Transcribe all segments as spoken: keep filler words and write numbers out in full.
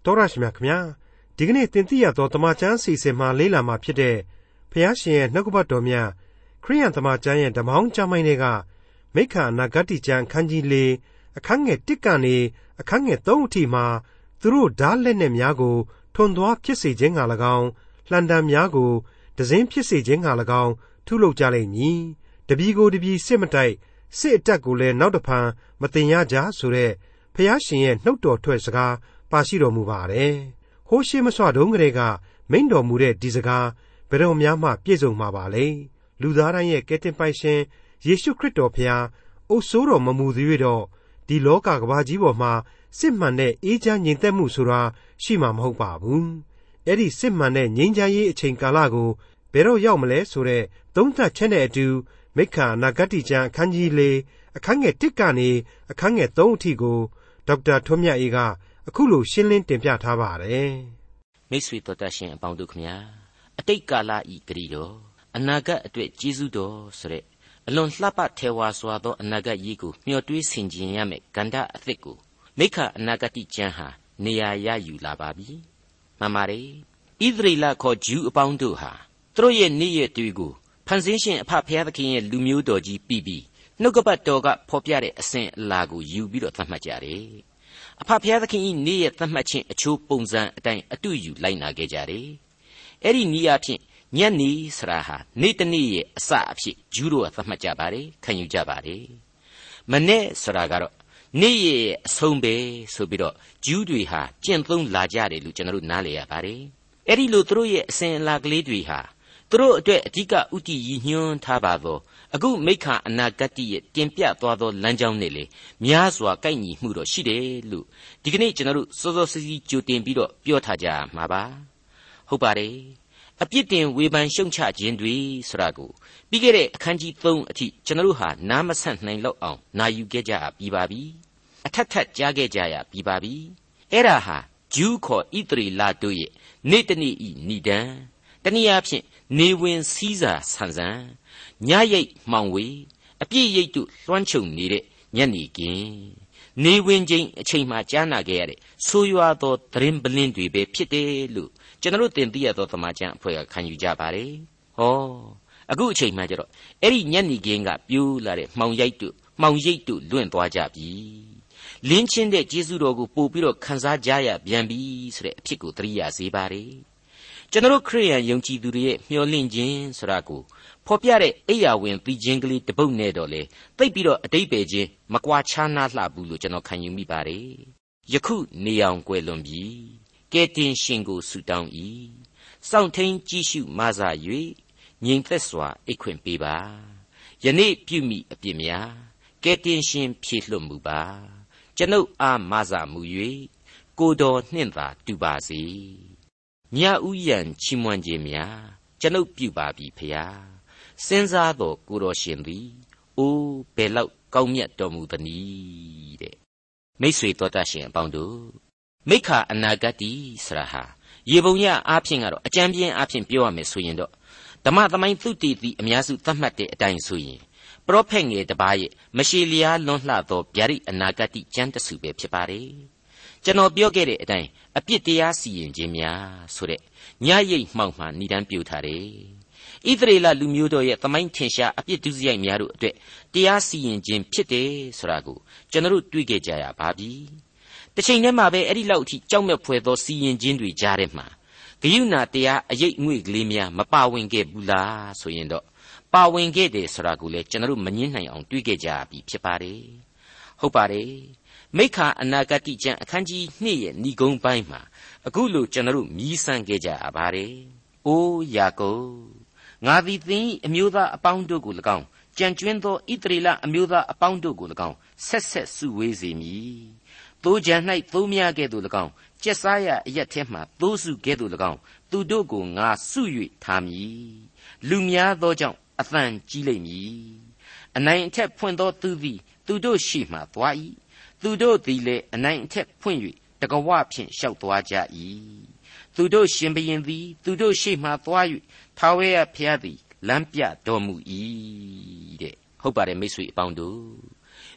တောရရှိမြခင်ဗျာဒီကနေ့တင်ပြရသောတမန်ကျမ်းစီစဉ်မှာလေးလာမှာဖြစ်တဲ့ဖျားရှင်ရဲ့နှုတ်ကပတ်တော်များခရိယန်တမန်ကျမ်းရဲ့ဓမ္မဟောင်းကျမ်းပိုင်းတွေကမိခါအနာဂတိကျမ်းခန်းကြီး၄အခန်းငယ်၁ကနေအခန်းငယ်၃အထိမှာသူတို့ဓာတ်လက်နဲ့များကိုထွန်သွားဖြစ်စေခြင်းက၎င်းလှန်တံများကိုဒဇင်းဖြစ်စေခြင်းက၎င်းထုလုပ်ကြလိမ့်မည်တပီကိုတပီစစ်မတိုက်စစ်အတက်ကိုလည်းနောက်တစ်ဖန်မတင်ရကြဆိုတဲ့ဖျားရှင်ရဲ့နှုတ်တော်ထွက်စကားပါရှိတော်မူပါတယ်ဟိုးရှိမစွတုံးကလေးကမိန့်တော်မူတဲ့ဒီစကားဘယ်တော့မှပြည့်စုံမှာပါလေလူသားတိုင်းရဲ့ကယ်တင်ပိုင်ရှင်ယေရှုခရစ်တော်ဖျားအုပ်ဆိုးတော်မမူသေးတော့ဒီလောကကဘာကြီးပေါ်မှာစစ်မှန်တဲ့အေးချမ်းငြိမ်သက်မှုဆိုတာရှိမှာမဟုတ်ပါဘူးအဲ့ဒီစစ်မှန်တဲ့ငြိမ်းချမ်းရေးအချိန်ကာလကိုဘယ်တော့ရောက်မလဲဆိုတဲ့သုံးသပ်ချက်နဲ့အတူမိခါအနာဂတိကျမ်းအခန်းကြီး၄အခန်းငယ်၁ကနေအခန်းငယ်၃အထိကိုဒေါက်တာထွန်းမြတ်အေးကအခုလိုရှင်းလင်းတင်ပြထားပါတယ်မိတ်ဆွေတော်တတ်ရှင်အပေါင်းတို့ခမညာအတိတ်ကာလဤဂရီတော်အနာဂတ်အတွက်ကျေးဇူးတော်ဆိုတဲ့အလွန်လှပထဲဝါစွာသောအနာဂတ်ကြီးကိုမျှော်တွေးဆင်ခြင်ရမယ့်ကန္တာအသစ်ကိုမိခါအနာဂတိကျမ်းဟာနေရာရယူလာပါပြီမှန်ပါတယ်ဣသရေလခေါ်ဂျူးအပေါင်းတို့ဟာသူတို့ရဲ့နေ့ရက်တွေကိုဖန်ဆင်းရှင်အဖဖျားသခင်ရဲ့လူမျိုးတော်ကြီးပြီးပြီးနှုတ်ကပတ်တော်ကဖော်ပြတဲ့အစဉ်အလာကိုယူပြီးတော့သတ်မှတ်ကြတယ်အဖဖျားသခင်ဤနေ့ရက်သတ်မှတ်ခြင်းအချိုးပုံစံအတိုင်းအတူယူလိုက်နာခဲ့ကြတယ်အဲ့ဒီနေ့အဖြစ်ညနေဆရာဟာနေ့တနေ့ရဲ့အစအဖြစ်ဂျူးတို့ကသတ်မှတ်ကြပါတယ်ခံယူကြပါတယ်မနေ့ဆရာကတော့နေ့ရဲ့အဆုံးပဲဆိုပြီးတော့ဂျူးတွေဟာကျင့်သုံးလာကြတယ်လို့ကျွန်တော်တို့နားလည်ရပါတယ်အဲ့ဒီလိုသူတို့ရဲ့အစဉ်အလာကလေးတွေဟာသူတို့အတွက်အဓိကဥတီရည်ညွှန်းထားပါသောအခုမိခါအနာဂတ်ရဲ့တင်ပြသွားသောလမ်းကြောင်းနဲ့လေများစွာကိုက်ညီမှုတော့ရှိတယ်လို့ဒီကနေ့ကျွန်တော်တို့စောစောစီးစီးကြိုတင်ပြီးတော့ပြောထားကြမှာပါဟုတ်ပါတယ်အပြစ်တင်ဝေဖန်ရှုံချခြင်းတွေဆိုတာကိုပြီးခဲ့တဲ့အခန်းကြီး၃အထိကျွန်တော်တို့ဟာနားမဆန့်နိုင်လောက်အောင်နာယူခဲ့ကြပြီးပါပြီအထက်ထက်ကြားခဲ့ကြရပြီးပါပြီအဲ့ဒါဟာဂျူးခေါ်ဣသရေလတို့ရဲ့နေ့တနေ့ဤဏိဒံတနည်းအားဖြင့်နေဝင်စည်းစာဆန်ဆန်ညရိတ်မှောင်ဝေအပြည့်ရိတ်တို့လွှမ်းခြုံနေတဲ့ညနေခင်းနေဝင်ချိန်အချိန်မှကြားနာခဲ့ရတဲ့ဆိုးရွားသောသတင်းပလင်းတွေပဲဖြစ်တယ်လို့ကျွန်တော်တို့သင်သိရသောသမာကျမ်းအဖွဲ့ကခံယူကြပါတယ်ဟောအခုအချိန်မှကျတော့အဲ့ဒီညနေခင်းကပြိုးလာတဲ့မှောင်ရိတ်တို့မှောင်ရိတ်တို့လွင့်သွားကြပြီလင်းချင်းတဲ့ကျေးဇူးတော်ကိုပို့ပြီးတော့ခန်းစားကြရပြန်ပြီဆိုတဲ့အဖြစ်ကိုသတိရစေပါတယ်ကျွန်တော်ခရိယန်ယုံကြည်သူတွေရဲ့မျှော်လင့်ခြင်းဆိုတာကိုဖော်ပြတဲ့အိယာဝင်သီချင်းကလေးတစ်ပုဒ်နဲ့တော့လေသိပ်ပြီးတော့အတိတ်ပဲချင်းမကွာခြားနားလှဘူးလို့ကျွန်တော်ခံယူမိပါတယ်ယခုနေအောင်ကွယ်လွန်ပြီကဲတင်ရှင်ကိုဆုတောင်း၏စောင့်ထိန်ကြည့်ရှုမဆ၍ငြိမ်သက်စွာအိတ်ခွင့်ပေးပါယနေ့ပြုမိအပြစ်များကဲတင်ရှင်ဖြေလွှတ်မူပါကျွန်ုပ်အားမဆမူ၍ကိုတော်နှင့်သာတူပါစေညဥ်ရန်ချီးမွမ်းခြင်းများကျွန်ုပ်ပြုပါပြီဖျားစဉ်းစားတော်ကိုတော်ရှင်သည်အိုးဘယ်လောက်ကောင်းမြတ်တော်မူသနည်းတဲ့မိတ်ဆွေတော်တတ်ရှင်အပေါင်းတို့မိခါအနာဂတ်ဆရာဟာရေပုံရအားဖြင့်ကတော့အကြံပြင်းအားဖြင့်ပြောရမယ်ဆိုရင်တော့ဓမ္မသမိုင်းသုတေသီအများစုသတ်မှတ်တဲ့အတိုင်းဆိုရင်ပရောဖက်ငယ်တစ်ပါးရဲ့မရှေလျားလွန်းလှသောဗျာဒိတ်အနာဂတ်ကျမ်းတစုပဲဖြစ်ပါတယ်ကျွန်တော်ပြောခဲ့တဲ့အတိုင်းအပြစ်တရားစီရင်ခြင်းများဆိုတဲ့ညရိတ်မှောက်မှဏ္ဍန်ပြူထားတယ်ဣသရေလလူမျိုးတို့ရဲ့သမိုင်းထင်ရှားအပြစ်ဒုစရိုက်များတို့အတွက်တရားစီရင်ခြင်းဖြစ်တယ်ဆိုတာကိုကျွန်တော်တို့တွေ့ခဲ့ကြရပါပြီတစ်ချိန်တည်းမှာပဲအဲ့ဒီလောက်အထိကြောက်မဲ့ဖွယ်သောစီရင်ခြင်းတွေကြားထဲမှာဂယုဏတရားအရေးအငွေ့ကလေးများမပါဝင်ခဲ့ဘူးလားဆိုရင်တော့ပါဝင်ခဲ့တယ်ဆိုတာကိုလည်းကျွန်တော်တို့မငြင်းနိုင်အောင်တွေ့ခဲ့ကြပြီဖြစ်ပါတယ်ဟုတ်ပါတယ်မိခါအနာဂတိကျမ်းအခန်းကြီး၂ရဲ့ဏိဂုံးပိုင်းမှာအခုလိုကျွန်တော်တို့မြည်ဆန်းခဲ့ကြရပါတယ်။အိုးယာကုပ်ငါသည်သင်၏အမျိုးသားအပေါင်းတို့ကို၎င်းကြံကျွင်းသောဣသရေလအမျိုးသားအပေါင်းတို့ကို၎င်းဆက်ဆက်စုဝေးစေမည်။သိုးကြံ၌သိုးများကဲ့သို့၎င်းကျက်စားရအရက်ထဲမှသိုးစုကဲ့သို့၎င်းသူတို့ကိုငါစု၍ထားမည်။လူများသောကြောင့်အသံကြီးလိမ့်မည်။အနိုင်အထက်ဖွင့်သောသူသည်သူတို့ရှိမှသွား၏။သူတို့သည်လည်းအနိုင်အထက်ဖွင့်၍တကဝဖြင့်လျှောက်သွားကြ၏သူတို့ရှင်ဘုရင်သည်သူတို့ရှေ့မှသွား၍ထာဝရဘုရားသည်လမ်းပြတော်မူ၏တဲ့ဟုတ်ပါတယ်မိတ်ဆွေအပေါင်းတို့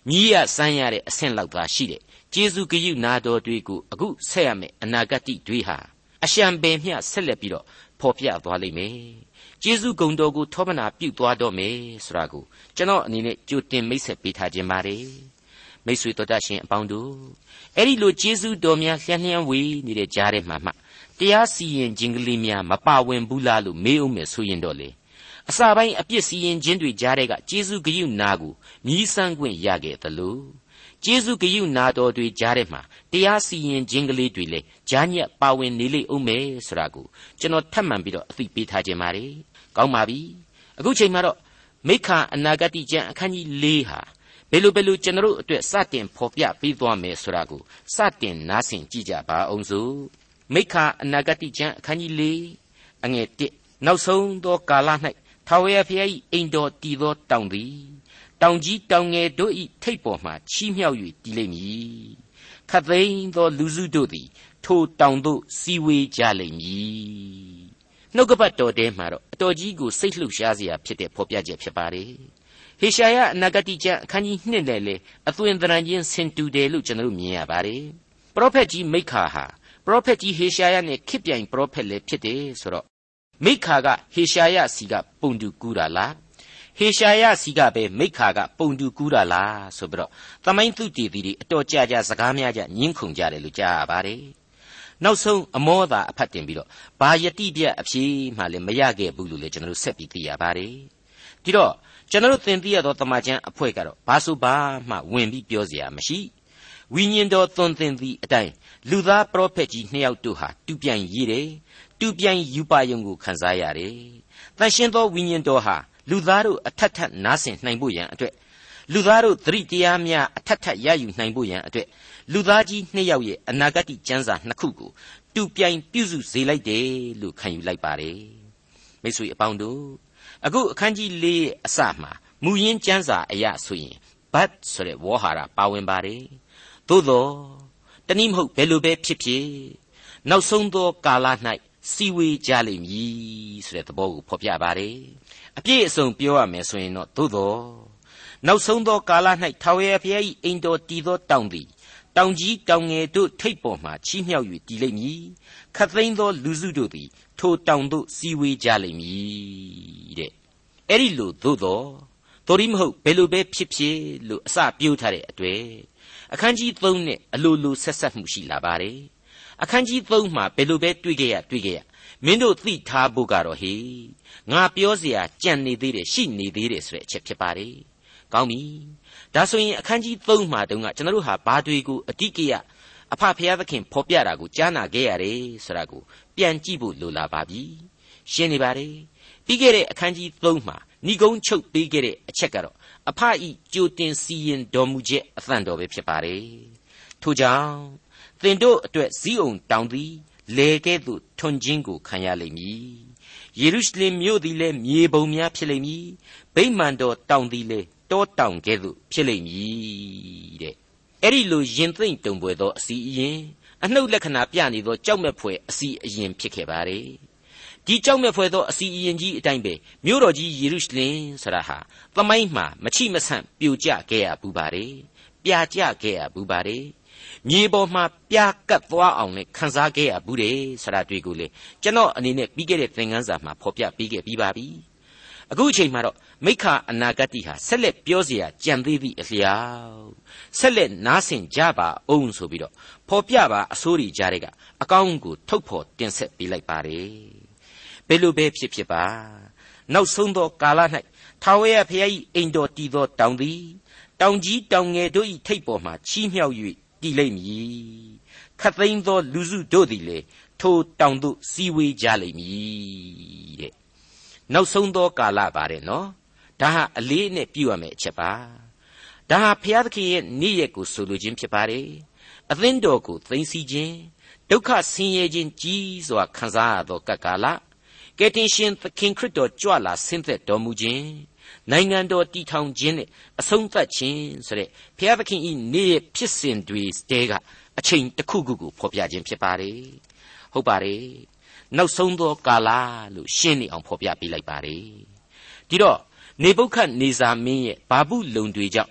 မြည်ရစမ်းရတဲ့အဆင့်လောက်သာရှိတဲ့ကျေးဇူးကရုဏာတော်တွေကိုအခုဆက်ရမယ့်အနာဂတ်တွေဟာအရှံပင်မျှဆက်လက်ပြီးတော့ဖော်ပြသွားလိမ့်မယ်ကျေးဇူးဂုဏ်တော်ကိုထောပနာပြုသွားတော့မယ်ဆိုတာကိုကျွန်တော်အနေနဲ့ကြိုတင်မိတ်ဆက်ပေးထားခြင်းပါတယ်မိတ်ဆွေတို့တတ်ရှင်အပေါင်းတို့အဲ့ဒီလိုကျေးဇူးတော်များလျှံ့လျှံ့ဝေးနေတဲ့ကြားထဲမှာမှတရားစီရင်ခြင်းကလေးများမပါဝင်ဘူးလားလို့မေးအောင်မယ်ဆိုရင်တော့လေအစာပိုင်းအပြစ်စီရင်ခြင်းတွေကြားထဲကကျေးဇူးဂရုဏာကိုမြည်ဆန်းခွင့်ရခဲ့သလိုကျေးဇူးဂရုဏာတော်တွေကြားထဲမှာတရားစီရင်ခြင်းကလေးတွေလည်းကြားညက်ပါဝင်နေလိမ့်ဦးမယ်ဆိုတာကိုကျွန်တော်ထပ်မံပြီးတော့အသိပေးထားခြင်းပါတယ်ကောင်းပါပြီအခုချိန်မှာတော့မိခအနာဂတိကျမ်းအခန်းကြီး၄ဟာဘယ်လိုဘယ်လိုကျွန်တော်တို့အတွက်စတင်ဖော်ပြပေးသွားမယ်ဆိုတာကိုစတင်နားဆင်ကြည့်ကြပါအောင်စို့မိခအနာဂတိကျမ်းအခန်းကြီး၄အငယ်၁နောက်ဆုံးသောကာလ၌ထာဝရဘုရား၏အိမ်တော်တည်သောတောင်သည်တောင်ကြီးတောင်ငယ်တို့၏ထိပ်ပေါ်မှချီးမြှောက်၍တည်လိမ့်မည်ခတ်သိမ်းသောလူစုတို့သည်ထိုတောင်သို့စီဝေးကြလိမ့်မည်နှုတ်ကပတ်တော်ထဲမှာတော့အတော်ကြီးကိုစိတ်လှုပ်ရှားစရာဖြစ်တဲ့ဖော်ပြချက်ဖြစ်ပါတယ်ဟေရှာယအနာဂတိကျမ်းအခန်းကြီး၂နဲ့လေအသွင်သဏ္ဍာန်ချင်းဆင်တူတယ်လို့ကျွန်တော်တို့မြင်ရပါတယ်ပရောဖက်ကြီးမိခါဟာပရောဖက်ကြီးဟေရှာယနဲ့ခေတ်ပြိုင်ပရောဖက်လည်းဖြစ်တယ်ဆိုတော့မိခါကဟေရှာယစီကပုံတူကူးတာလားဟေရှာယစီကပဲမိခါကပုံတူကူးတာလားဆိုပြီးတော့သမိုင်းသုတေသီတွေအတော်ကြာကြာစကားများကြညှင်းခုန်ကြတယ်လို့ကြားရပါတယ်နောက်ဆုံးအမောသာအဖတ်တင်ပြီးတော့ဘာယတိပြအဖြေမှလည်းမရခဲ့ဘူးလို့လည်းကျွန်တော်တို့ဆက်ပြီးသိရပါတယ်ဒီတော့ကျွန်တော်တို့သင်သိရသောတမန်ကျမ်းအဖွဲ့ကတော့ဘာဆိုဘာမှဝင်ပြီးပြောစရာမရှိဝိညာဉ်တော်သွန်သင်သည့်အတိုင်းလူသားပရောဖက်ကြီးနှစ်ယောက်တို့ဟာတူပြိုင်ရည်တယ်တူပြိုင်ယူပါယုံကိုခံစားရတယ်တန်ရှင်းသောဝိညာဉ်တော်ဟာလူသားတို့အထက်ထက်နားဆင်နိုင်ဖို့ရန်အတွက်လူသားတို့သတိတရားများအထက်ထက်ရယူနိုင်ဖို့ရန်အတွက်လူသားကြီးနှစ်ယောက်ရဲ့အနာဂတ်ကျမ်းစာနှစ်ခုကိုတူပြိုင်ပြုစုစေလိုက်တယ်လို့ခံယူလိုက်ပါတယ်မိတ်ဆွေအပေါင်းတို့အခုအခန်းကြီး၄ရဲ့အစမှာမူရင်းကျမ်းစာအရဆိုရင်ဘတ်ဆိုတဲ့ဝေါ်ဟာရပါဝင်ပါတယ်သို့သောတနည်းမဟုတ်ဘယ်လိုပဲဖြစ်ဖြစ်နောက်ဆုံးသောကာလ၌စီဝေးကြလိမ့်မည်ဆိုတဲ့သဘောကိုဖော်ပြပါတယ်အပြည့်အစုံပြောရမယ်ဆိုရင်တော့သို့သောနောက်ဆုံးသောကာလ၌ထာဝရဘုရား၏အိမ်တော်တည်သောတောင်သည်တောင်ကြီးတောင်ငယ်တို့ထိပ်ပေါ်မှချီးမြှောက်၍တည်လိမ့်မည်ခတ်သိမ်းသောလူစုတို့သည်ထိုတောင်သို့စီဝေးကြလိမ့်မည်တဲ့အဲ့ဒီလိုသို့သောသို့ဒီမဟုတ်ဘယ်လိုပဲဖြစ်ဖြစ်လို့အစပြောထားတဲ့အတွေ့အခန်းကြီး၃နဲ့အလိုလိုဆက်ဆက်မှုရှိလာပါတယ်အခန်းကြီး၃မှာဘယ်လိုပဲတွေ့ကြရတွေ့ကြရမင်းတို့သိထားဖို့ကတော့ဟေးငါပြောเสียကြံနေသေးတယ်ရှိနေသေးတယ်ဆိုတဲ့အချက်ဖြစ်ပါတယ်ကောင်းပြီဒါဆိုရင်အခန်းကြီး၃မှာတုန်းကကျွန်တော်တို့ဟာဘာတွေကိုအတိကရအဖဖျားသခင်ဖော်ပြတာကိုကြားနာခဲ့ရတယ်ဆိုတာကိုပြန်ကြည့်ဖို့လိုလာပါပြီရှင်းနေပါတယ်ပြီးခဲ့တဲ့အခန်းကြီး၃မှာဏိဂုံးချုပ်ပေးခဲ့တဲ့အချက်ကတော့အဖဤကြိုတင်စီရင်တော်မူချက်အသံတော်ပဲဖြစ်ပါတယ်ထို့ကြောင့်သင်တို့အတွက်ဇီးအောင်တောင်သည်လေကဲ့သို့ထွန်ခြင်းကိုခံရလိမ့်မည်ယေရုရှလင်မြို့သည်လည်းမြေပုံများဖြစ်လိမ့်မည်ဗိမာန်တော်တောင်သည်လည်းတောတောင်ကဲ့သို့ဖြစ်လိမ့်မည်တဲ့အဲ့ဒီလိုရင်သိမ့်တုံပွဲသောအစီအရင်အနှုတ်လက္ခဏာပြနေသောကြောက်မဲ့ဖွယ်အစီအရင်ဖြစ်ခဲ့ပါတယ်ဒီကြောက်မဲ့ဖွယ်သောအစီအရင်ကြီးအတိုင်းပဲမြို့တော်ကြီးယေရုရှလင်ဆိုတာဟာသမိုင်းမှာမချိမဆန့်ပြိုကျခဲ့ရဘူးပါတယ်ပြာကျခဲ့ရဘူးပါတယ်မြေပေါ်မှာပြာကတ်သွားအောင်နဲ့ခံစားခဲ့ရဘူးတယ်ဆိုတာတွေ့ကိုလေကျွန်တော်အနေနဲ့ပြီးခဲ့တဲ့သင်ခန်းစာမှာဖော်ပြပေးခဲ့ပြီးပါပြီအခုအချိန်မှာတော့မိခအနာဂတ်ဟာဆက်လက်ပြောเสียကြံသေးသည့်အလျောက်ဆက်လက်နားဆင်ကြပါအောင်ဆိုပြီးတော့ဖော်ပြပါအစိုးရကြားတွေကအကောင်းကိုထုတ်ဖော်တင်ဆက်ပေးလိုက်ပါတယ်ဘယ်လိုပဲဖြစ်ဖြစ်ပါနောက်ဆုံးသောကာလ၌ထာဝရဘုရား၏အိမ်တော်တည်သောတောင်သည်တောင်ကြီးတောင်ငယ်တို့၏ထိပ်ပေါ်မှချီးမြှောက်၍တည်လိမ့်မည်ခတ်သိမ်းသောလူစုတို့သည်လေထိုတောင်သို့စီဝေးကြလိမ့်မည်တဲ့နောက်ဆုံးသောကာလပါတယ်နော်ဒါဟာအလေးနဲ့ပြုရမယ့်အချက်ပါဒါဟာဘုရားသခင်ရဲ့နေ့ရက်ကိုဆိုလိုခြင်းဖြစ်ပါတယ်အသင်းတော်ကိုသိမ်းဆည်းခြင်းဒုက္ခဆင်းရဲခြင်းကြီးစွာခံစားရသောကပ်ကာလကယ်တင်ရှင်သခင်ခရစ်တော်ကြွလာဆင်းသက်တော်မူခြင်းနိုင်ငံတော်တည်ထောင်ခြင်းနဲ့အဆုံးသတ်ခြင်းဆိုတဲ့ဘုရားသခင်၏နေ့ရက်ဖြစ်စဉ်တွေတဲကအချိန်တစ်ခုခုကိုဖော်ပြခြင်းဖြစ်ပါတယ်ဟုတ်ပါတယ်နောက်ဆုံးသောကာလလို့ရှင်းနေအောင်ဖော်ပြပေးလိုက်ပါတယ်ဒီတော့နေဗုခဒ်နေဇာမင်းရဲ့ဘာဘူးလုံတွေကြောင့်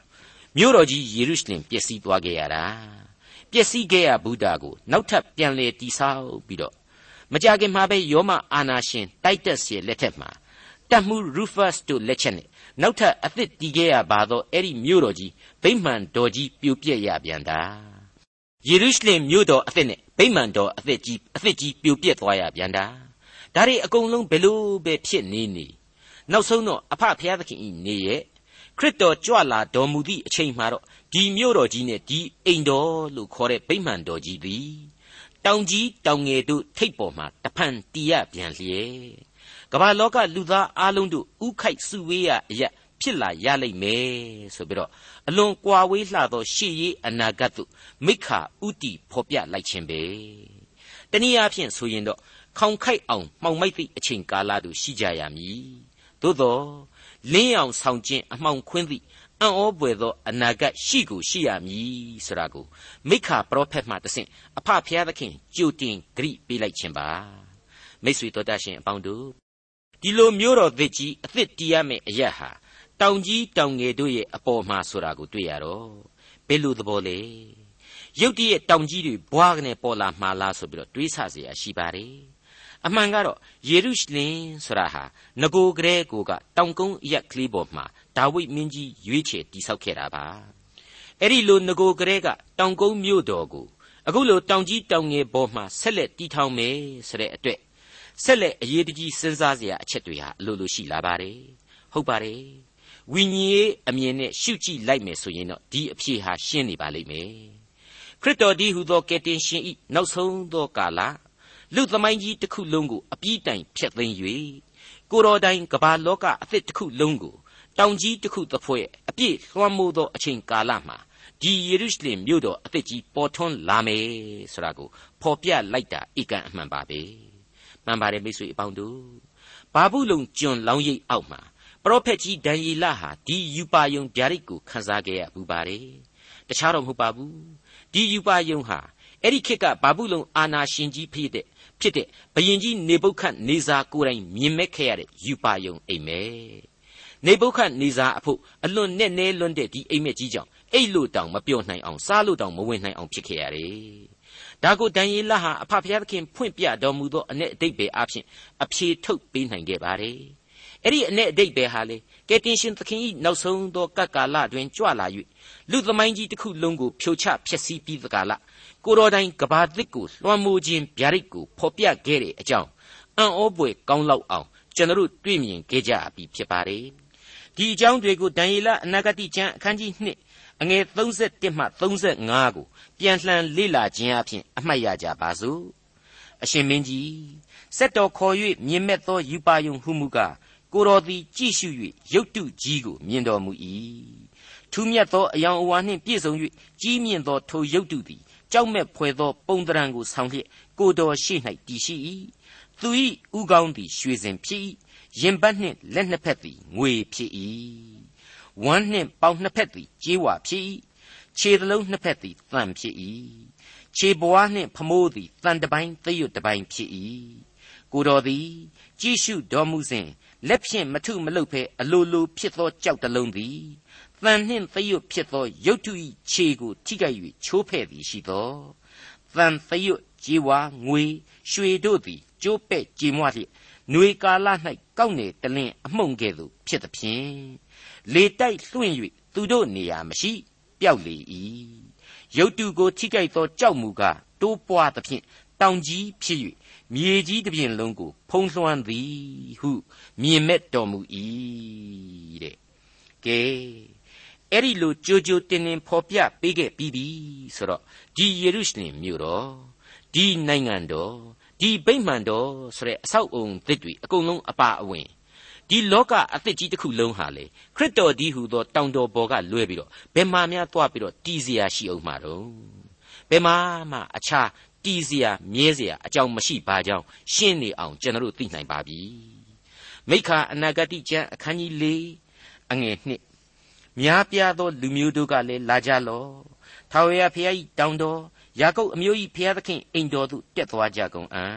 မြို့တော်ကြီးယေရုရှလင်ပျက်စီးသွားခဲ့ရတာပျက်စီးခဲ့ရဘူးတာကိုနောက်ထပ်ပြန်လေတည်ဆောက်ပြီးတော့မကြခင်မှာပဲယောမအာနာရှင်တိုက်တက်စီလက်ထက်မှာတပ်မှုရူဖတ်တို့လက်ချက်နဲ့နောက်ထပ်အသစ်တည်ခဲ့ရပါတော့အဲ့ဒီမြို့တော်ကြီးဗိမာန်တော်ကြီးပြိုပြက်ရပြန်တာယေရုရှလင်မြို့တော်အသစ်နဲ့ဗိမာန်တော်အသစ်ကြီးအသစ်ကြီးပြိုပြက်သွားရပြန်တာဒါတွေအကုန်လုံးဘယ်လိုပဲဖြစ်နေနေနောက်ဆုံးတော့အဖဖျားသခင်ဤနေရဲ့ခရစ်တော်ကြွလာတော်မူသည့်အချိန်မှာတော့ဒီမြို့တော်ကြီးနဲ့ဒီအိမ်တော်လို့ခေါ်တဲ့ဗိမာန်တော်ကြီးသည်တောင်ကြီးတောင်ငယ်တို့ထိပ်ပေါ်မှာတဖန်တည်ရပြန်လျက်ကမ္ဘာလောကလူသားအလုံးတို့ဥခိုက်စုဝေးရအရာဖြစ်လာရလိမ့်မယ်ဆိုပြီးတော့အလွန်ကွာဝေးလှသောရှေ့ရေးအနာဂတ်သို့မိခါဥတီဖော်ပြလိုက်ခြင်းပဲတနည်းအားဖြင့်ဆိုရင်တော့ခေါင်ခိုက်အောင်မှောင်မိုက်သည့်အချိန်ကာလတို့ရှိကြရမည်သို့သောလင်းအောင်ဆောင်ခြင်းအမှောင်ခွင်းသည့်အံ့ဩပွေသောအနာဂတ်ရှိကိုရှိရမည်ဆိုတာကိုမိခါပရောဖက်မှတဆင့်အဖဖျားသခင်ကြိုတင်ဂရိပေးလိုက်ခြင်းပါမိတ်ဆွေတို့တတ်ရှင်အပေါင်းတို့ဒီလိုမျိုးတော်သစ်ကြီးအသစ်တည်ရမယ့်အရာဟာတောင်ကြီးတောင်ငယ်တို့ရဲ့အပေါ်မှာဆိုတာကိုတွေ့ရတော့ဘယ်လိုသဘောလဲရုတ်တရက်တောင်ကြီးတွေဘွားကနေပေါ်လာမှာလားဆိုပြီးတော့တွေးဆเสียရှိပါတယ်အမှန်ကတော့ယေရုရှလင်ဆိုတာဟာငကိုကလေးကိုကတောင်ကုန်းအရက်ကလေးပေါ်မှာဒါဝိဒ်မင်းကြီးရွေးချယ်တည်ဆောက်ခဲ့တာပါအဲ့ဒီလိုငကိုကလေးကတောင်ကုန်းမြို့တော်ကိုအခုလိုတောင်ကြီးတောင်ငယ်ပေါ်မှာဆက်လက်တည်ထောင်မယ်ဆိုတဲ့အတွက်ဆက်လက်အရေးတကြီးစဉ်းစားเสียအချက်တွေဟာအလိုလိုရှိလာပါတယ်ဟုတ်ပါတယ်ဝိညာဉ်ရေးအမြင်နဲ့ရှုကြည့်လိုက်မယ်ဆိုရင်တော့ဒီအဖြေဟာရှင်းနေပါလိမ့်မယ်ခရစ်တော်ဒီဟူသောကယ်တင်ရှင်ဤနောက်ဆုံးသောကာလလူသမိုင်းကြီးတစ်ခုလုံးကိုအပြည့်တိုင်ဖျက်သိမ်း၍ကိုတော်တိုင်ကမ္ဘာလောကအသစ်တစ်ခုလုံးကိုတောင်ကြီးတစ်ခုတစ်ဖွဲ့အပြည့်လွှမ်းမိုးသောအချိန်ကာလမှာဒီယေရုရှလင်မြို့တော်အသစ်ကြီးပေါ်ထွန်းလာမယ်ဆိုတာကိုဖော်ပြလိုက်တာဧကန်အမှန်ပါပဲမှန်ပါတယ်မိတ်ဆွေအပေါင်းတို့ဘာဘူးလုံကျွန်းလောင်းရိပ်အောက်မှာပရောဖက်ကြီးဒံယေလဟာဒီယူပါယုံဗျာဒိတ်ကိုခန်းစားခဲ့ရဘူးပါတယ်တခြားတော့မဟုတ်ပါဘူးဒီယူပါယုံဟာအဲ့ဒီခေတ်ကဘာဘူးလုံအာနာရှင်ကြီးဖြစ်တဲ့ဖြစ်တဲ့ဘုရင်ကြီးနေဗုခဒ်နေဇာကိုယ်တိုင်မြင်မဲ့ခဲ့ရတဲ့ယူပါယုံအိမ်မက်နေဗုခဒ်နေဇာအဖို့အလွန်နဲ့နဲလွန်းတဲ့ဒီအိမ်မက်ကြီးကြောင့်အိတ်လို့တောင်မပြောနိုင်အောင်စားလို့တောင်မဝင်နိုင်အောင်ဖြစ်ခဲ့ရတယ်ဒါကိုဒံယေလဟာအဖဖျားသခင်ဖွင့်ပြတော်မူသောအ내အဓိပ္ပာယ်အဖြစ်အဖြေထုတ်ပေးနိုင်ခဲ့ပါတယ်အဲ့ဒီအ내အဓိပ္ပာယ်ဟာလေကယ်တင်ရှင်သခင်၏နောက်ဆုံးသောကပ်ကာလတွင်ကြွလာ၍လူသမိုင်းကြီးတစ်ခုလုံးကိုဖြိုချဖျက်ဆီးပြီးသကာလကိုတော်တိုင်ကဘာသစ်ကိုလွှမ်းမိုးခြင်းဗျာဒိတ်ကိုဖော်ပြခဲ့တဲ့အကြောင်းအံ့ဩပွေကောင်းလောက်အောင်ကျွန်တော်တို့တွေ့မြင်ခဲ့ကြပြီဖြစ်ပါတယ်ဒီအကြောင်းတွေကိုဒံယေလအနာဂတိကျမ်းအခန်းကြီးနှစ်အငယ်၃၁မှ၃၅ကိုပြန်လှန်လေ့လာခြင်းအပြင်အမှတ်ရကြပါစို့အရှင်မင်းကြီးစက်တော်ခေါ်၍မြင်မဲ့သောယူပါယုံဟုမူကားကိုတော်သည်ကြည့်ရှု၍ရုပ်တုကြီးကိုမြင်တော်မူ၏ထူးမြတ်သောအယောင်အဝါနှင့်ပြည့်စုံ၍ကြီးမြင့်သောထိုရုပ်တုသည်ကြောက်မဲ့ဖွယ်သောပုံတရံကိုဆောင်လျက်ကိုတော်ရှိ၌တည်ရှိ၏သူ၏ဥကောင်းသည်ရွှေစင်ဖြစ်၏ရင်ပတ်နှင့်လက်နှစ်ဖက်သည်ငွေဖြစ်၏ဝမ်းနှင့်ပေါင်နှစ်ဖက်သည်ကြေးဝါဖြစ်၏ခြေသလုံးနှစ်ဖက်သည်သံဖြစ်၏ခြေဘွားနှင့်ဖမိုးသည်သံတပိုင်းသရွတ်တပိုင်းဖြစ်၏ကိုတော်သည်ကြည့်ရှုတော်မူစဉ်လက်ဖြင့်မထုမလုပ်ဘဲအလိုလိုဖြစ်သောကြောက်တလုံးသည်သံနှင့်သရွတ်ဖြစ်သောရုပ်တု၏ခြေကိုထိခိုက်၍ချိုးဖဲ့သည်ရှိသောသံသရွတ်ကြေးဝါငွေရွှေတို့သည်ကျိုးပဲ့ကြေမွလျက်ຫນွေကာလ၌ကောက်နေတလင်းအမှုန်ကဲ့သို့ဖြစ်သဖြင့်လေတိုက်လွှင့်၍သူတို့နေရာမရှိပျောက်လေ၏ရုပ်တုကိုထိခိုက်သောကြောက်မူကားတိုးပွားသဖြင့်တောင်ကြီးဖြစ်၍မြေကြီးတစ်ပြင်လုံးကိုဖုံးလွှမ်းသည်ဟုမြင်မဲ့တော်မူ၏တဲ့ကဲအဲ့ဒီလိုကြိုကြိုတင်တင်ဖော်ပြပေးခဲ့ပြီးပြီဆိုတော့ဒီယေရုရှလင်မြို့တော်ဒီနိုင်ငံတော်ဒီဗိမာန်တော်ဆိုတဲ့အဆောက်အုံသစ်တွေအကုန်လုံးအပါအဝင်ဒီလောကအသစ်ကြီးတစ်ခုလုံးဟာလေခရစ်တော်ဒီဟူသောတောင်တော်ပေါ်ကလွဲပြီးတော့ဘယ်မှာများသွားပြီးတော့တည်เสียရှိအောင်မှာတော့ဘယ်မှာမှအခြားတည်เสียမြဲเสียအကြောင်းမရှိပါကြောင်းရှင်းနေအောင်ကျွန်တော်တို့သိနိုင်ပါပြီမိခါအနာဂတိကျမ်းအခန်းကြီး၄အငယ်၂များပြားသောလူမျိုးတို့ကလည်းလာကြလော့ထာဝရဘုရား၏တောင်တော်ယာကုပ်အမျိုး၏ဘုရားသခင်အိမ်တော်သို့တက်သွားကြကုန်အံ့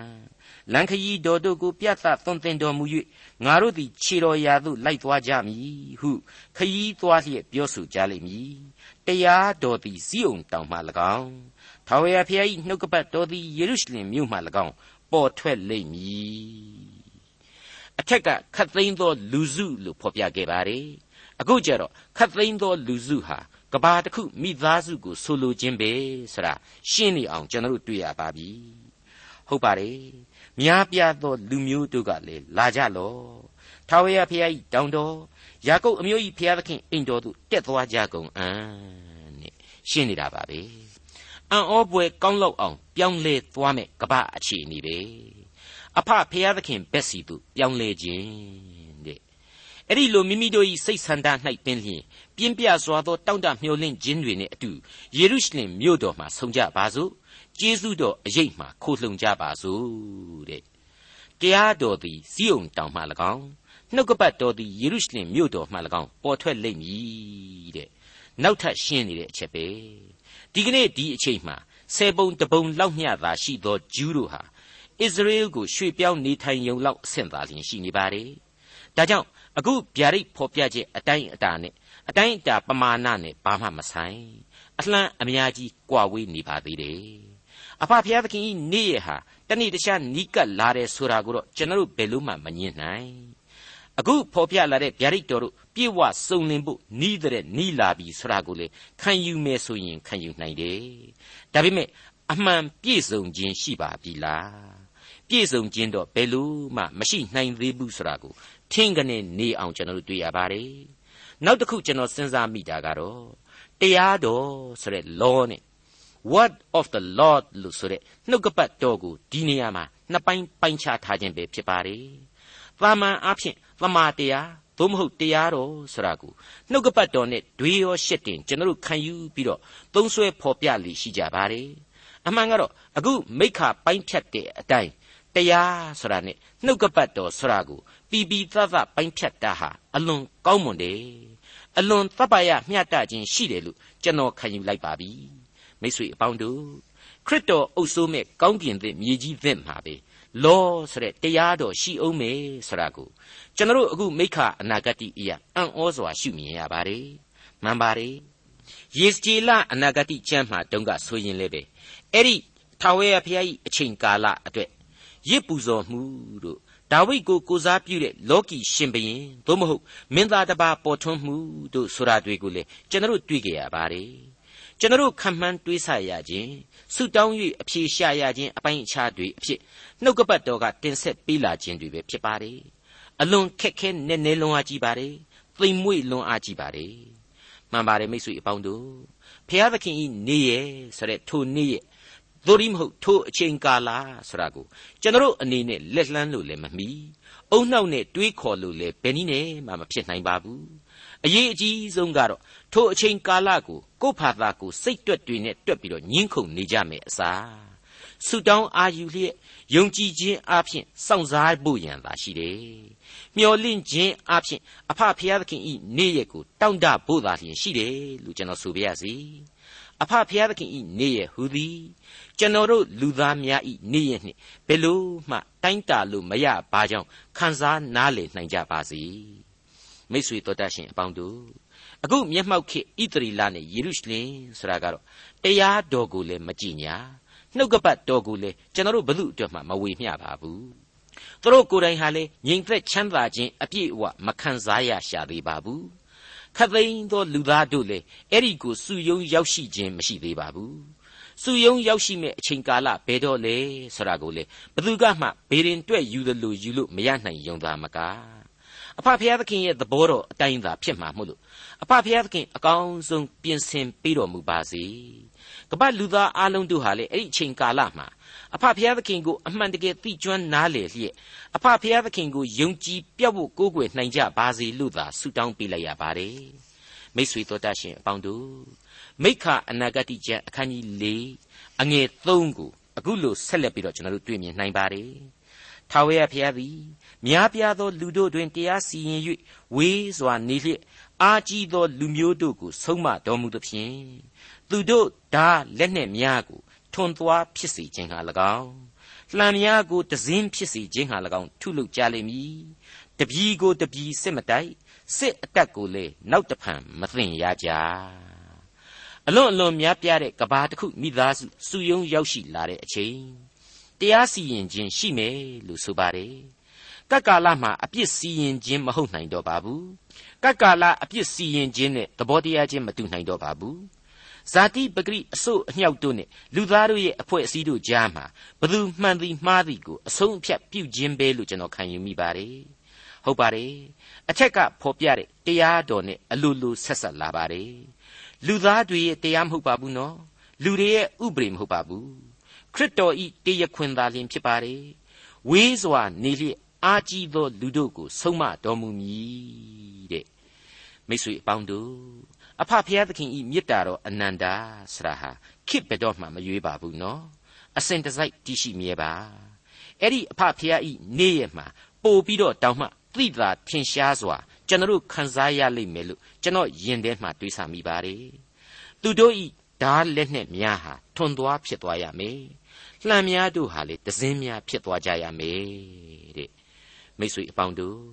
လန်ခရီတော်တို့ကိုပြသသွန်သင်တော်မူ၍ငါတို့သည်ခြေတော်ရာသို့လိုက်သွားကြမည်ဟုခရီးသွားလျက်ပြောဆိုကြလိမ့်မည်တရားတော်သည်ဇိအုန်တောင်မှ၎င်းထာဝရဘုရား၏နှုတ်ကပတ်တော်သည်ယေရုရှလင်မြို့မှ၎င်းပေါ်ထွက်လိမ့်မည်အထက်ကခတ်သိမ်းသောလူစုလို့ဖော်ပြခဲ့ပါတယ်အခုကျတော့ခတ်သိမ်းသောလူစုဟာကဘာတစ်ခုမိသားစုကိုဆိုလိုခြင်းပဲဆိုတာရှင်းနေအောင်ကျွန်တော်တို့တွေ့ရပါပြီဟုတ်ပါတယ်များပြားသောလူမျိုးတို့ကလည်းလာကြလော့ထာဝရဘုရား၏တောင်တော်ယာကုပ်အမျိုး၏ဘုရားသခင်အိမ်တော်သို့တက်သွားကြကုန်အံ့နဲ့ရှင်းနေတာပါပဲအံ့ဩပွဲကောင်းလောက်အောင်ပြောင်းလဲသွားမဲ့ကဘာအခြေအနေပဲအဖဘုရားသခင်ဘက်စီသို့ပြောင်းလဲခြင်းတဲ့အဲ့ဒီလိုမိမိတို့၏စိတ်ဆန္ဒ၌ပင်လျင်ပြင်းပြစွာသောတောင့်တမျှော်လင့်ခြင်းတွေနဲ့အတူယေရုရှလင်မြို့တော်မှာဆုံကြပါစို့ကျေးဇူးတော်အရေးမှခိုလှုံကြပါစို့တဲ့တရားတော်သည်ဇိအုန်တောင်မှ၎င်းနှုတ်ကပတ်တော်သည်ယေရုရှလင်မြို့တော်မှ၎င်းပေါ်ထွက်လိမ့်မည်တဲ့နောက်ထပ်ရှင်းနေတဲ့အချက်ပဲဒီကနေ့ဒီအချိန်မှာဆယ်ပုံတပုံလောက်မျှသာရှိသောဂျူးတို့ဟာဣသရေလကိုရွှေ့ပြောင်းနေထိုင်ရုံလောက်အဆင့်သာလျှင်ရှိနေပါတယ်ဒါကြောင့်အခုဗျာဒိတ်ဖော်ပြချက်အတိုင်းအတာနဲ့အတိုင်းအတာပမာဏနဲ့ဘာမှမဆိုင်အလှမ်းအများကြီးကွာဝေးနေပါသေးတယ်အဖဖျားသခင်ဤနေ့ရဟာတနေ့တခြားနီးကပ်လာတယ်ဆိုတာကိုတော့ကျွန်တော်တို့ဘယ်လို့မှမငြင်းနိုင်အခုဖော်ပြလာတဲ့ဗျာဒိတ်တော်တို့ပြေဝစုံလင်ဖို့နီးတဲ့နီးလာပြီဆိုတာကိုလေခံယူမယ်ဆိုရင်ခံယူနိုင်တယ်ဒါပေမဲ့အမှန်ပြည့်စုံခြင်းရှိပါပြီလားပြည့်စုံခြင်းတော့ဘယ်လို့မှမရှိနိုင်သေးဘူးဆိုတာကိုထင်ကနေနေအောင်ကျွန်တော်တို့တွေ့ရပါတယ်နောက်တစ်ခုကျွန်တော်စဉ်းစားမိတာကတော့တရားတော်ဆိုတဲ့ law နဲ့ word of the Lord လို့ဆိုတဲ့နှုတ်ကပတ်တော်ကိုဒီနေရာမှာနှစ်ပိုင်းပိုင်းခြားထားခြင်းပဲဖြစ်ပါတယ်သာမန်အားဖြင့်သမာတရားသို့မဟုတ်တရားတော်ဆိုတာကိုနှုတ်ကပတ်တော်နဲ့ဒွေရောရှက်တင်ကျွန်တော်တို့ခံယူပြီးတော့သုံးဆွဲဖော်ပြလိရှိကြပါတယ်အမှန်ကတော့အခုမိခပိုင်းဖြတ်တဲ့အတိုင်းတရားဆိုတာနဲ့နှုတ်ကပတ်တော်ဆိုတာကိုပီပီသသပိုင်းဖြတ်တာဟာအလွန်ကောင်းမွန်တယ်အလွန်သဗ္ဗယမျှတခြင်းရှိတယ်လို့ကျွန်တော်ခံယူလိုက်ပါပြီမိတ်ဆွေအပေါင်းတို့ခရစ်တော်အုပ်စိုးမဲ့ကောင်းကင်သစ်မြေကြီးသစ်မှာပဲလောဆိုတဲ့တရားတော်ရှိအောင်မယ်ဆိုတာကိုကျွန်တော်အခုမိခအနာဂတ်အရာအံ့ဩစွာရှုမြင်ရပါတယ်မှန်ပါတယ်ယေစကြည်လအနာဂတ်ကျမ်းမှာတုန်းကဆိုရင်လည်းပဲအဲ့ဒီထာဝရဘုရား၏အချိန်ကာလအတွက်ရစ်ပူဇော်မှုတို့ဒါဝိဒ်ကိုကိုစားပြုတဲ့လောကီရှင်ဘုရင်သို့မဟုတ်မင်းသားတစ်ပါးပေါ်ထွန်းမှုတို့ဆိုတာတွေကိုလည်းကျွန်တော်တွေ့ကြရပါတယ်ကျွန်တော်ခံမှန်းတွေးဆရခြင်းဆုတောင်း၍အဖြေရှာရခြင်းအပိုင်းအခြားတွေအဖြစ်နှုတ်ကပတ်တော်ကတင်ဆက်ပေးလာခြင်းတွေပဲဖြစ်ပါတယ်အလွန်ခက်ခဲနဲ့နဲလွန်အားကြီးပါတယ်သိမ်မွေ့လွန်အားကြီးပါတယ်မှန်ပါတယ်မိတ်ဆွေအပေါင်းတို့ဖျားသခင်ဤနေ့ရဲ့ဆိုတဲ့ထိုနေ့ရဲ့သို့ဒီမဟုတ်ထိုအချိန်ကာလဆိုတာကိုကျွန်တော်အနေနဲ့လက်လှမ်းလို့လည်းမမီအုံနှောက်နဲ့တွေးခေါ်လို့လည်းဘယ်နည်းနဲ့မှမဖြစ်နိုင်ပါဘူးအရေးအကြီးဆုံးကတော့ထိုအချိန်ကာလကိုကိုယ့်ဖာသာကိုစိတ်တွက်တွေနဲ့တွက်ပြီးတော့ညှင်းခုန်နေကြမယ်အစားဆုတောင်းအာယူလျက်ယုံကြည်ခြင်းအပြင်စောင့်စားဖို့ရန်သာရှိတယ်မျှော်လင့်ခြင်းအပြင်အဖဖျားသခင်ဤနေ့ရက်ကိုတောင့်တဖို့သာလျှင်ရှိတယ်လို့ကျွန်တော်ဆိုပြရစီအဖဖျားသခင်ဤနေ့ရက်ဟူသည်ကျွန်တော်တို့လူသားများဤနေ့ရက်နှင့်ဘယ်လို့မှတိုင်းတာလို့မရပါကြောင်းခံစားနားလည်နိုင်ကြပါစေမိတ်ဆွေတော်တတ်ရှင်အပေါင်းတို့အခုမျက်မှောက်ခေတ်ဣသရေလနဲ့ယေရုရှလင်ဆိုတာကတော့တရားတော်ကိုလည်းမကြည်ညာနှုတ်ကပတ်တော်ကိုလည်းကျွန်တော်တို့ဘု து အတွက်မှမဝေမျှပါဘူးသူတို့ကိုယ်တိုင်ဟာလည်းငြိမ်သက်ချမ်းသာခြင်းအပြည့်အဝမခံစားရရှာသေးပါဘူးခတ်သိမ်းသောလူသားတို့လည်းအဲ့ဒီကိုစုယုံရောက်ရှိခြင်းမရှိသေးပါဘူးစုယုံရောက်ရှိမဲ့အချိန်ကာလဘယ်တော့လဲဆိုတာကိုလေဘသူကမှဘေရင်တွက်ယူသလိုယူလို့မရနိုင်ယုံသားမကအဖဖျားသခင်ရဲ့သဘောတော်အတိုင်းသာဖြစ်မှာမို့လို့အဖဖျားသခင်အကောင်းဆုံးပြင်ဆင်ပေးတော်မူပါစေကမ္ဘာလူသားအလုံးတို့ဟာလေအဲ့ဒီအချိန်ကာလမှာအဖဖျားသခင်ကိုအမှန်တကယ်သိကျွမ်းနားလည်လျက်အဖဖျားသခင်ကိုယုံကြည်ပြတ်ဖို့ကိုးကွယ်နိုင်ကြပါစေလို့သာဆုတောင်းပေးလိုက်ရပါတယ်မိတ်ဆွေတို့တတ်ရှင်အပေါင်းတို့မိခအနာဂတ်ကျမ်းအခန်းကြီး၄အငယ်၃ကိုအခုလိုဆက်လက်ပြီးတော့ကျွန်တော်တို့တွေ့မြင်နိုင်ပါတယ်ထာဝရဘုရားသည်များပြားသောလူတို့တွင်တရားစီရင်၍ဝေးစွာနေလျက်အာကြီးသောလူမျိုးတို့ကိုဆုံးမတော်မူသဖြင့်သူတို့ဓာလက်နှင့်များကိုထွန်သွားဖြစ်စေခြင်းဟာ၎င်းလှံများကိုတစင်းဖြစ်စေခြင်းဟာ၎င်းထုလုပ်ကြလိမ့်မည်တပည့်ကိုတပည့်စစ်မတိုက်စစ်အတက်ကိုလေနောက်တဖန်မသိရကြအလွန်အလွန်များပြားတဲ့ကဘာတစ်ခုမိသားစုစုယုံရောက်ရှိလာတဲ့အချိန်တရားစီရင်ခြင်းရှိမယ်လို့ဆိုပါတယ်ကက္ကာလမှာအပြစ်စီရင်ခြင်းမဟုတ်နိုင်တော့ပါဘူးကက္ကာလအပြစ်စီရင်ခြင်းနဲ့သဘောတရားချင်းမတူနိုင်တော့ပါဘူးဇာတိပဂရိအစို့အမြောက်တို့နဲ့လူသားတို့ရဲ့အဖွဲ့အစည်းတို့ကြားမှာဘသူမှန်သည်မှားသည်ကိုအဆုံးအဖြတ်ပြုခြင်းပဲလို့ကျွန်တော်ခံယူမိပါတယ်ဟုတ်ပါတယ်အထက်ကဖော်ပြတဲ့တရားတော်နဲ့အလိုလိုဆက်ဆက်လာပါတယ်လူသားတွေရဲ့တရားမဟုတ်ပါဘူးနော်လူတွေရဲ့ဥပဒေမဟုတ်ပါဘူးခရစ်တော်ဤတရားခွင်သာလျှင်ဖြစ်ပါတယ်ဝေးစွာနေလျက်အာကြီးသောလူတို့ကိုဆုံးမတော်မူမည်တဲ့မိတ်ဆွေအပေါင်းတို့အဖဖျားသခင်ဤမေတ္တာတော်အနန္တာဆရာဟာခိဘတော်မှမရွေးပါဘူးနော်အစဉ်တစိုက်တည်ရှိမြဲပါအဲ့ဒီအဖဖျားဤနေ့ရက်မှာပို့ပြီးတော့တောင်းမှသိသာထင်ရှားစွာကျွန်တော်ခံစားရလိမ့်မယ်လို့ကျွန်တော်ယင်ထဲမှာတွေးဆမိပါတယ်သူတို့ဤဓာလက်နဲ့များဟာထွန်သွားဖြစ်သွားရမယ်လှံများတို့ဟာလေတစင်းများဖြစ်သွားကြရမယ်တဲ့မိတ်ဆွေအပေါင်းတို့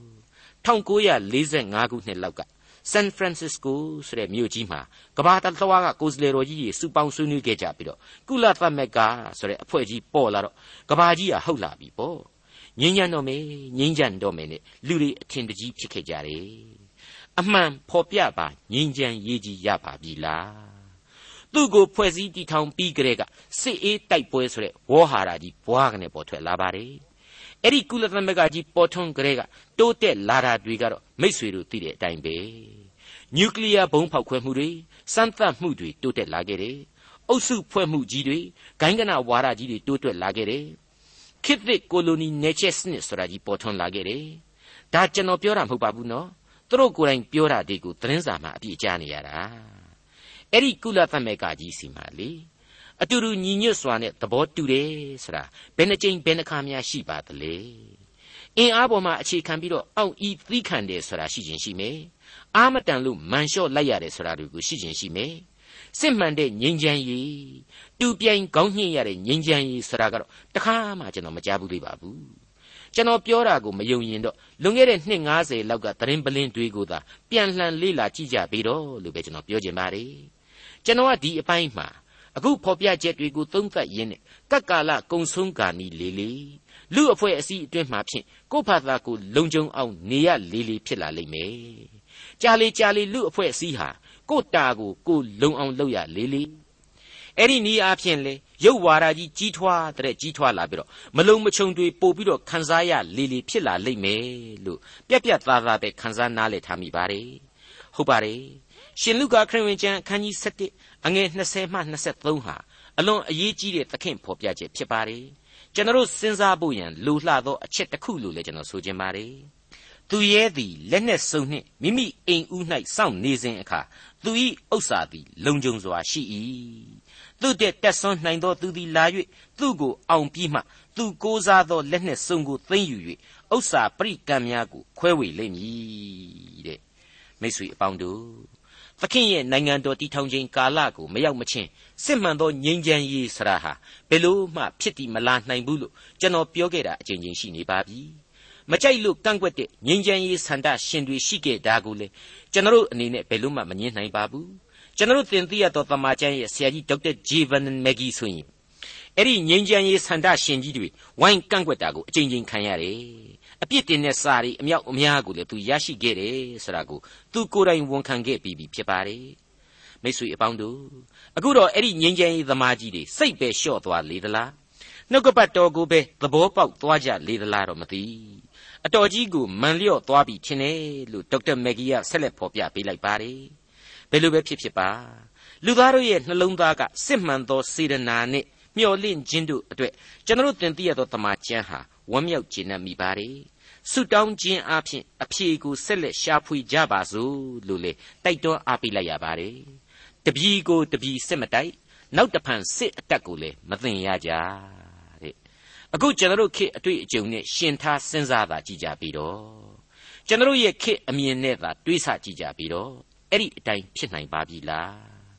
1945ခုနှစ်လောက်ကဆန်ဖရန်စစ္စကိုဆိုတဲ့မြို့ကြီးမှာကမ္ဘာတလွှားကကိုယ်စားလှယ်တော်ကြီးတွေစုပေါင်းဆွေးနွေးခဲ့ကြပြီးတော့ကုလသမဂ္ဂဆိုတဲ့အဖွဲ့ကြီးပေါ်လာတော့ကမ္ဘာကြီးကဟုတ်လာပြီပေါ့ငြိမ်းချမ်းတော့မယ်ငြိမ်းချမ်းတော့မယ်နဲ့လူတွေအထင်တကြီးဖြစ်ခဲ့ကြတယ်အမှန်ဖော်ပြပါငြိမ်းချမ်းရေးကြီးရပါပြီလားသူ့ကိုဖွဲ့စည်းတည်ထောင်ပြီးကြတဲ့ကစစ်အေးတိုက်ပွဲဆိုတဲ့ဝေါ်ဟာရာကြီးဘွားကနေပေါ်ထွက်လာပါတယ်အဲ့ဒီကုလသမဂ္ဂကြီးပေါ်ထွန်းကြတဲ့ကတိုးတက်လာတာတွေကတော့မိတ်ဆွေတို့သိတဲ့အတိုင်းပဲနျူကလ িয়ার ဘုံဖောက်ခွဲမှုတွေစမ်းသပ်မှုတွေတိုးတက်လာခဲ့တယ်အုပ်စုဖွဲ့မှုကြီးတွေဂိုင်းကနဝါဒကြီးတွေတိုးတက်လာခဲ့တယ်ခေတ်သစ်ကိုလိုနီနယ်ချဲစနစ်ဆိုတာကြီးပေါ်ထွန်းလာခဲ့တယ်ဒါကျွန်တော်ပြောတာမဟုတ်ပါဘူးနော်သူတို့ကိုယ်တိုင်ပြောတာတွေကိုသတင်းစာမှာအပြည့်ကြားနေရတာအဲ့ဒီကုလသမဂ္ဂကြီးစီမှာလေအတူတူညီညွတ်စွာနဲ့သဘောတူတယ်ဆိုတာဘယ်နှကြိမ်ဘယ်နှခါများရှိပါသလဲအင်အားပေါ်မှာအခြေခံပြီးတော့အောက်ဤသီးခံတယ်ဆိုတာရှိခြင်းရှိမယ်အာမတန်လို့မန်လျှော့လိုက်ရတယ်ဆိုတာတွေကိုရှိခြင်းရှိမယ်စစ်မှန်တဲ့ငြိမ်းချမ်းရေးတူပြိုင်ကောင်းညှိရတဲ့ငြိမ်းချမ်းရေးဆိုတာကတော့တခါမှကျွန်တော်မကြားဘူးသေးပါဘူးကျွန်တော်ပြောတာကိုမယုံရင်တော့လွန်ခဲ့တဲ့နှစ်50လောက်ကသတင်းပလင်းတွေကိုသာပြန်လှန်လေ့လာကြည့်ကြပြီးတော့လို့ပဲကျွန်တော်ပြောချင်ပါတယ်ကျွန်တော်ကဒီအပိုင်းမှာအခုဖော်ပြချက်တွေကိုသုံးသပ်ရင်းနဲ့ကက္ကာလကုံဆုံးကာနီလေးလေးလူအဖွဲ့အစည်းအတွင်းမှာဖြင့်ကိုယ့်ဘာသာကိုလုံခြုံအောင်နေရလေးလေးဖြစ်လာလိမ့်မယ်ကြာလေကြာလေလူအဖွဲ့အစည်းဟာကိုယ့်တာကိုကိုယ်လုံအောင်လုပ်ရလေးလေးအဲ့ဒီနီးအားဖြင့်လေရုပ်ဝါဒကြီးကြီးထွားတဲ့ကြီးထွားလာပြီးတော့မလုံမချုံတွေပို့ပြီးတော့ခန်းစားရလေးလေးဖြစ်လာလိမ့်မယ်လို့ပြက်ပြက်သားသားပဲခန်းစားနားလည်ထားမိပါတယ်ဟုတ်ပါတယ်ရှင်လုကာခရစ်ဝင်ကျမ်းအခန်းကြီး17အငယ်20မှ23ဟာအလွန်အရေးကြီးတဲ့သခင်ဖော်ပြချက်ဖြစ်ပါတယ်ကျွန်တော်စဉ်းစားဖို့ရန်လိုလှသောအချက်တစ်ခုလို့လည်းကျွန်တော်ဆိုချင်ပါတယ်သူရဲသည်လက်နှင့်စုံနှင့်မိမိအိမ်ဦး၌စောင့်နေစဉ်အခါသူ၏ဥစ္စာသည်လုံခြုံစွာရှိ၏သူတဲ့တက်ဆွမ်းနိုင်သောသူသည်လာ၍သူ့ကိုအောင်ပြီးမှသူကိုးစားသောလက်နှင့်စုံကိုသိမ်းယူ၍ဥစ္စာပရိကံများကိုခွဲဝေလိမ့်မည်တဲ့မိတ်ဆွေအပေါင်းတို့သခင်ရဲ့နိုင်ငံတော်တည်ထောင်ခြင်းကာလကိုမရောက်မချင်းစစ်မှန်သောငြိမ်းချမ်းရေးဆရာဟာဘယ်လို့မှဖြစ်တည်မလာနိုင်ဘူးလို့ကျွန်တော်ပြောခဲ့တာအကြိမ်ကြိမ်ရှိနေပါပြီမကြိုက်လို့ကန့်ကွက်တဲ့ငြိမ်းချမ်းရေးဆန္ဒရှင်တွေရှိခဲ့တာကိုလေကျွန်တော်အနေနဲ့ဘယ်လို့မှမငြင်းနိုင်ပါဘူးကျွန်တော်သင်သိရသောသမာကျမ်းရဲ့ဆရာကြီးဒေါက်တာဂျေဗန်မက်ဂီဆိုရင်အဲ့ဒီငြိမ်းချမ်းရေးဆန္ဒရှင်ကြီးတွေဝိုင်းကန့်ကွက်တာကိုအကြိမ်ကြိမ်ခံရတယ်အပြစ်တင်တဲ့စာရီအမြောက်အများကိုလည်းသူရရှိခဲ့တယ်ဆိုတာကိုသူကိုယ်တိုင်ဝန်ခံခဲ့ပြီးပြီဖြစ်ပါတယ်မိတ်ဆွေအပေါင်းတို့အခုတော့အဲ့ဒီငြိမ်းချမ်းရေးသမားကြီးတွေစိတ်ပဲလျှော့သွားလေသလားနှုတ်ကပတ်တော်ကိုပဲသဘောပေါက်သွားကြလေသလားတော့မသိအတော်ကြီးကိုမန်လျော့သွားပြီထင်တယ်လို့ဒေါက်တာမက်ဂီကဆက်လက်ဖော်ပြပေးလိုက်ပါတယ်ဘယ်လိုပဲဖြစ်ဖြစ်ပါလူသားတို့ရဲ့နှလုံးသားကစစ်မှန်သောစေတနာနဲ့မျှော်လင့်ခြင်းတို့အတွက်ကျွန်တော်သင်သိရသောတမန်ကျမ်းဟာဝမ်းမြောက်ခြင်းနဲ့မိပါတယ်ဆုတောင်းခြင်းအပြင်အဖြေကိုဆက်လက်ရှာဖွေကြပါစို့လို့လေတိုက်တွန်းအားပေးလိုက်ရပါတယ်တပည့်ကိုတပည့်စစ်မတိုက်နောက်တဖန်စစ်အတက်ကိုလည်းမသိရကြတဲ့အခုကျွန်တော်ခေတ်အတွေ့အကြုံနဲ့ရှင်ထားစဉ်းစားတာကြည့်ကြပြီးတော့ကျွန်တော်ရဲ့ခေတ်အမြင်နဲ့သာတွေးဆကြည့်ကြပြီးတော့အဲ့ဒီအတိုင်းဖြစ်နိုင်ပါပြီလား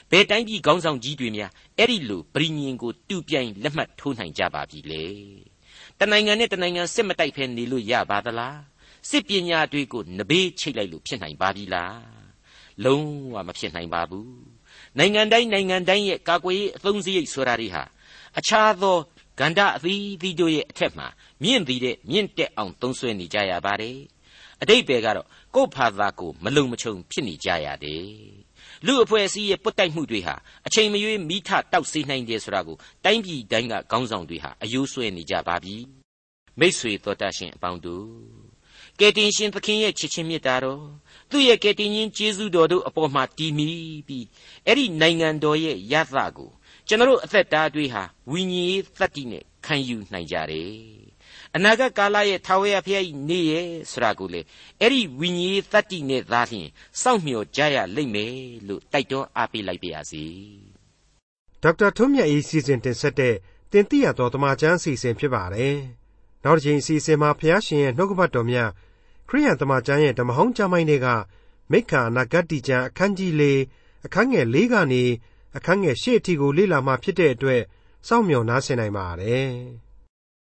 ဘယ်တိုင်းပြည်ခေါင်းဆောင်ကြီးတွေများအဲ့ဒီလိုပရိညင်ကိုတူပြိုင်လက်မှတ်ထိုးနိုင်ကြပါပြီလေတနိုင်ငံနဲ့တနိုင်ငံစစ်မတိုက်ဖဲနေလို့ရပါသလားစစ်ပညာတွေကိုနဘေးချိတ်လိုက်လို့ဖြစ်နိုင်ပါပြီလားလုံးဝမဖြစ်နိုင်ပါဘူးနိုင်ငံတိုင်းနိုင်ငံတိုင်းရဲ့ကာကွယ်ရေးအသုံးစရိတ်ဆိုတာတွေဟာအခြားသောကန္တာအသီးသီးတို့ရဲ့အထက်မှာမြင့်ပြီးတဲ့မြင့်တက်အောင်သုံးဆွဲနေကြရပါတယ်အတိတ်ပဲကတော့ကိုယ့်ဖာသာကိုမလုံမချုံဖြစ်နေကြရတယ်လူအဖွဲ့အစည်းရဲ့ပုတ်တိုက်မှုတွေဟာအချိန်မရွေးမိထတောက်စေနိုင်တယ်ဆိုတာကိုတိုင်းပြည်တိုင်းကခေါင်းဆောင်တွေဟာအယိုးဆွဲနေကြပါပြီမိတ်ဆွေတော်တတ်ရှင်အပေါင်းတို့ကယ်တင်ရှင်သခင်ရဲ့ချစ်ချင်းမေတ္တာတော်သူ့ရဲ့ကယ်တင်ရှင်ကျေးဇူးတော်တို့အပေါ်မှာတည်မီပြီးအဲ့ဒီနိုင်ငံတော်ရဲ့ရသကိုကျွန်တော်အသက်တာတွေဟာဝိညာဉ်ရေးသတ္တိနဲ့ခံယူနိုင်ကြတယ်အနာဂတ်ကာလရဲ့ထာဝရဘုရား၏နေရဲ့ဆိုတာကိုလေအဲ့ဒီဝိညာဉ်ရေးသတ္တိနဲ့သာလျှင်စောင့်မျှော်ကြရလိမ့်မယ်လို့တိုက်တွန်းအားပေးလိုက်ပါရစေဒေါက်တာထွန်းမြတ်၏စီစဉ်တင်ဆက်တဲ့တင်ပြတော်တမချန်းအစီအစဉ်ဖြစ်ပါတယ်နောက်တစ်ချိန်အစီအစဉ်မှာဘုရားရှင်ရဲ့နှုတ်ကပတ်တော်များခရိယန်တမချန်းရဲ့ဓမ္မဟောင်းကျမ်းပိုင်းတွေကမိခါအနာဂတ်တိကျမ်းအခန်းကြီးလေးအခန်းငယ်လေးကနေအခန်းငယ်ရှစ်အထိကိုလေ့လာမှဖြစ်တဲ့အတွက်စောင့်မျှော်နားဆင်နိုင်ပါတယ်